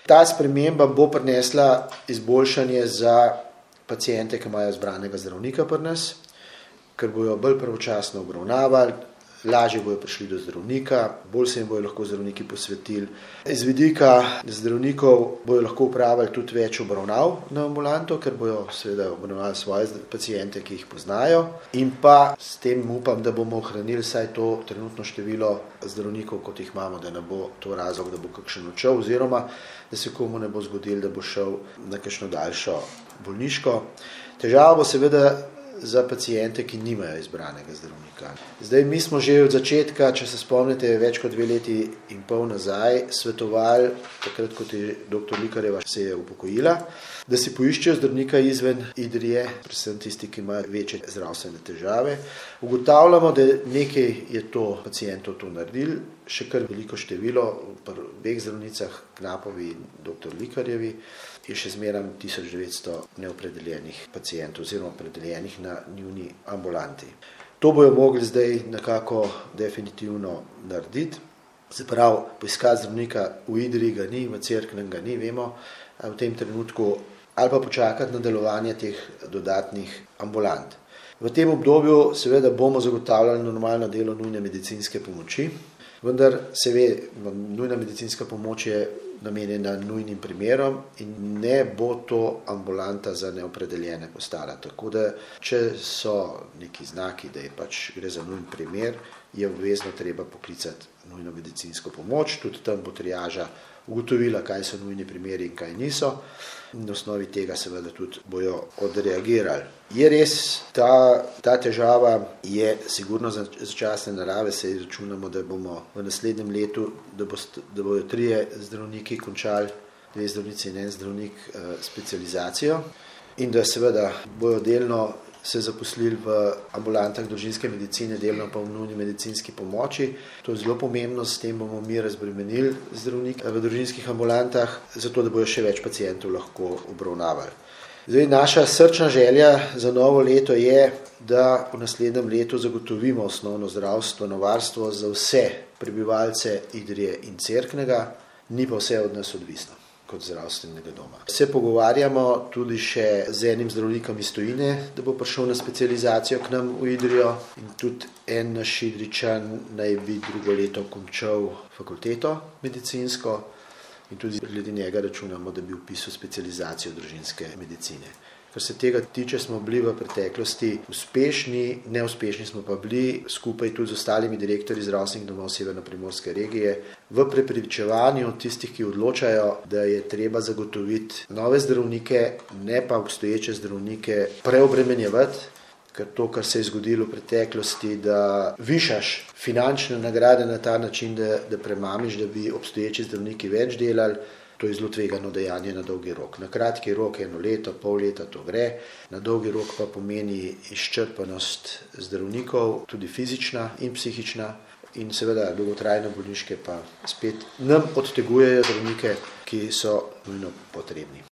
Ta sprememba bo prinesla izboljšanje za paciente, ki imajo izbranega zdravnika pri nas, ker bojo bolj pravočasno obravnavali, lažje bojo prišli do zdravnika, bolj se jim bojo lahko zdravniki posvetili. Iz vidika zdravnikov bojo lahko upravili tudi več obravnav na ambulanto, ker bojo seveda obravnavali svoje paciente, ki jih poznajo, in pa s tem upam, da bomo ohranili vsaj to trenutno število zdravnikov, kot jih imamo, da ne bo to razlog, da bo kakšen odšel, oziroma da se komu ne bo zgodilo, da bo šel na kakšno daljšo bolniško. Težava bo seveda za paciente, ki nimajo izbranega zdravnika. Zdaj, mi smo že od začetka, če se spomnite, več kot 2 leti in pol nazaj svetovali, takrat, kot je dr. Likarjeva se je upokojila, da si poiščejo zdravnika izven Idrije, predvsem tisti, ki imajo večje zdravstvene težave. Ugotavljamo, da nekaj je to pacientov to naredili, še kar veliko število, pri obeh zdravnicah, Knapovi in dr. Likarjevi, je še zmeraj 1900 neopredeljenih pacientov oziroma opredeljenih na njuni ambulanti. To bojo mogli zdaj nekako definitivno narediti. Se pravi, poiskati zdravnika v Idriji ga ni, v Cerknem ga ni, vemo, v tem trenutku, ali pa počakati na delovanje teh dodatnih ambulant. V tem obdobju seveda bomo zagotavljali normalno delo nujne medicinske pomoči, vendar se ve, nujna medicinska pomoč je namenjena nujnim primerom in ne bo to ambulanta za neopredeljene postala. Tako da, če so neki znaki, da je gre za nujen primer, je obvezno treba poklicati nujno medicinsko pomoč, tudi tam bo triaža ugotovila, kaj so nujni primeri in kaj niso. Na osnovi tega seveda tudi bojo odreagirali. Je res, ta težava je sigurno začasne narave, se izračunamo, da bomo v naslednjem letu, da bojo 3 zdravniki končali, 2 zdravnici in 1 zdravnik specializacijo in da seveda bojo delno se zaposlili v ambulantah družinske medicine, delno pa v nujni medicinski pomoči. To je zelo pomembno, s tem bomo mi razbremenili zdravnike v družinskih ambulantah, zato da bojo še več pacientov lahko obravnavali. Zdaj, naša srčna želja za novo leto je, da v naslednjem letu zagotovimo osnovno zdravstveno varstvo za vse prebivalce Idrije in Cerknega, ni pa vse od nas odvisno kot zdravstvenega doma. Se pogovarjamo tudi še z enim zdravnikom iz tujine, da bo prišel na specializacijo k nam v Idrijo, in tudi en naš Idrijčan naj bi drugo leto končal fakulteto medicinsko in tudi glede njega računamo, da bi vpisal specializacijo družinske medicine. Kar se tega tiče, smo bili v preteklosti uspešni, neuspešni smo pa bili skupaj tudi z ostalimi direktorji zdravstvenih domov severnoprimorske regije v prepričevanju tistih, ki odločajo, da je treba zagotoviti nove zdravnike, ne pa obstoječe zdravnike preobremenjevati, ker to, kar se je zgodilo v preteklosti, da višaš finančne nagrade na ta način, da premamiš, da bi obstoječi zdravniki več delali, to je zelo tvegano dejanje na dolgi rok. Na kratki rok 1 leto, pol leta to gre, na dolgi rok pa pomeni izčrpanost zdravnikov, tudi fizična in psihična, in seveda dolgotrajne bolniške pa spet nam odtegujejo zdravnike, ki so nujno potrebni.